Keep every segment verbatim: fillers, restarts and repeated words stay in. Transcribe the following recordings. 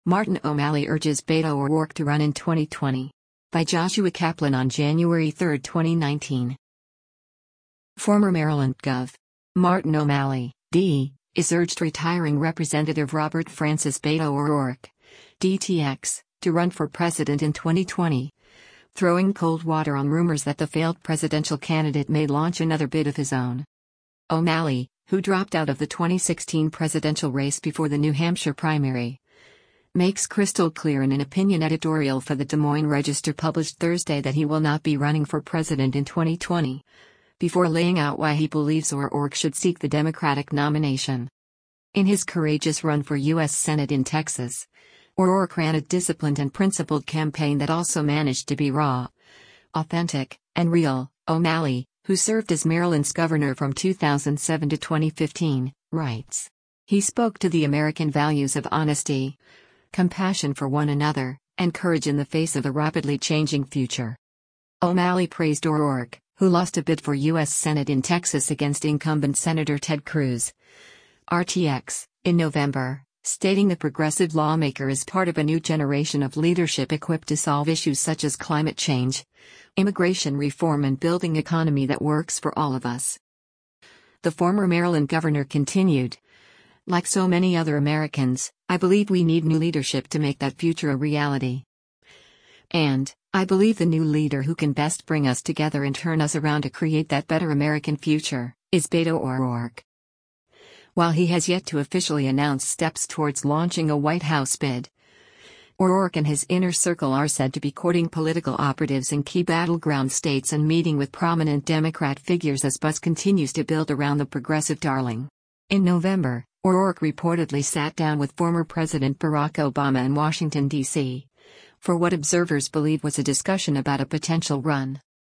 Martin O'Malley urges Beto O'Rourke to run in twenty twenty. By Joshua Kaplan on January third, twenty nineteen. Former Maryland Governor Martin O'Malley, D, is urged retiring Representative Robert Francis Beto O'Rourke, D T X, to run for president in twenty twenty, throwing cold water on rumors that the failed presidential candidate may launch another bid of his own. O'Malley, who dropped out of the twenty sixteen presidential race before the New Hampshire primary, makes crystal clear in an opinion editorial for the Des Moines Register published Thursday that he will not be running for president in twenty twenty, before laying out why he believes O'Rourke should seek the Democratic nomination. In his courageous run for U S Senate in Texas, O'Rourke ran a disciplined and principled campaign that also managed to be raw, authentic, and real. O'Malley, who served as Maryland's governor from two thousand seven to twenty fifteen, writes. He spoke to the American values of honesty, compassion for one another, and courage in the face of a rapidly changing future. O'Malley praised O'Rourke, who lost a bid for U S Senate in Texas against incumbent Senator Ted Cruz, R T X, in November, stating the progressive lawmaker is part of a new generation of leadership equipped to solve issues such as climate change, immigration reform, and building an economy that works for all of us. The former Maryland governor continued, like so many other Americans, I believe we need new leadership to make that future a reality. And, I believe the new leader who can best bring us together and turn us around to create that better American future, is Beto O'Rourke. While he has yet to officially announce steps towards launching a White House bid, O'Rourke and his inner circle are said to be courting political operatives in key battleground states and meeting with prominent Democrat figures as buzz continues to build around the progressive darling. In November, O'Rourke reportedly sat down with former President Barack Obama in Washington, D C, for what observers believe was a discussion about a potential run.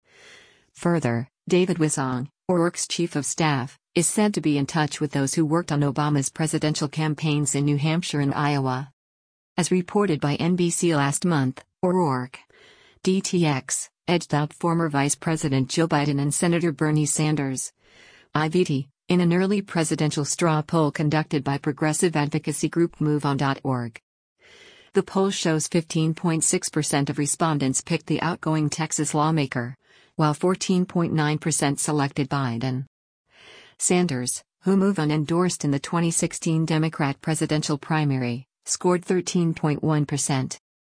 Further, David Wissong, O'Rourke's chief of staff, is said to be in touch with those who worked on Obama's presidential campaigns in New Hampshire and Iowa. As reported by N B C last month, O'Rourke, D T X, edged out former Vice President Joe Biden and Senator Bernie Sanders, I V T, in an early presidential straw poll conducted by progressive advocacy group move on dot org. The poll shows fifteen point six percent of respondents picked the outgoing Texas lawmaker, while fourteen point nine percent selected Biden. Sanders, who MoveOn endorsed in the twenty sixteen Democrat presidential primary, scored thirteen point one percent.